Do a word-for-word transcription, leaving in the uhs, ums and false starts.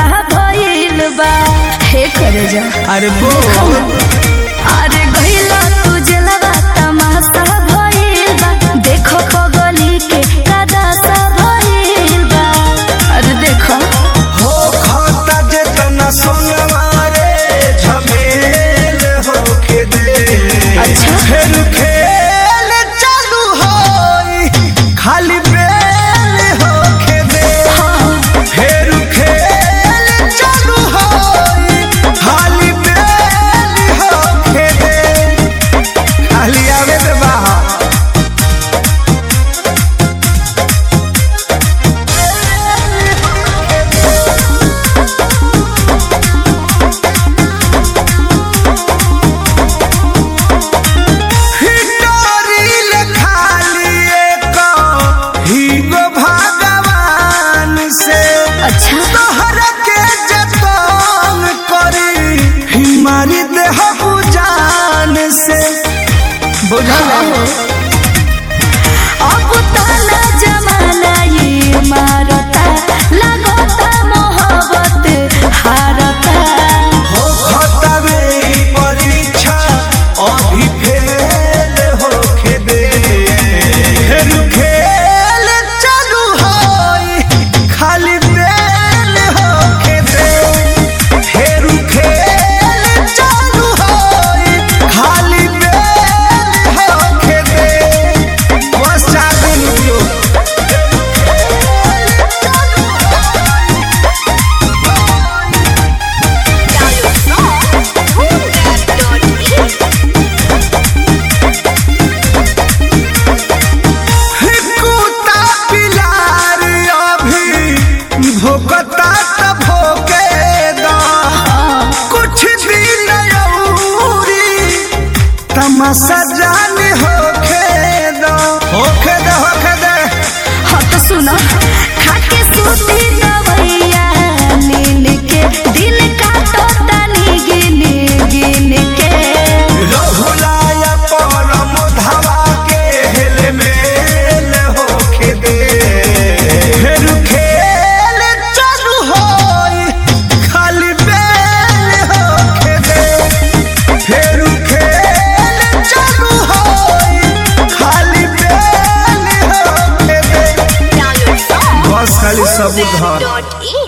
तमाशा भइल बा। हे करे जा अरे बोल अरे गइला तू जलवा तमाशा भइल बा। देखो पगली के कदासा भइल बा। अरे देखो हो खाता जे तना सोनवा रे झमेल होके दे। अच्छा फिर खेल चालू होई खाली बेल होके दे। फिर खेल चालू होई खाली बेल होके दे। खाली आवे दे बाहर अच्छा तोहरा के जतन करी मारी दे हो जान से। बुझल अब ताला जमाना ये मारता लगता मोहब्बत हारता। हो खतवे परीक्षा अभी फेल होके दे। फिर खेल चालू होई खाली बेल होके दे। फिर खेल चालू होई खाली बेल होके दे। बस चालू लियो कुत्ता पिलार अभी भोकता त भोके दा। कुछ दिन औरी तमाशा जान होके दा। होके दे होके दे हाँ तो सुनो खाके सूती दवैया नीन के दिल काटो तनी गिन गिन के। रहुलाया परम धावा के हेल मेल होके दे। फिर खेल चालू होई खाली बेल होके दे। फिर खेल चालू होई खाली बेल होके दे। बस खाली सब उधार डॉट इन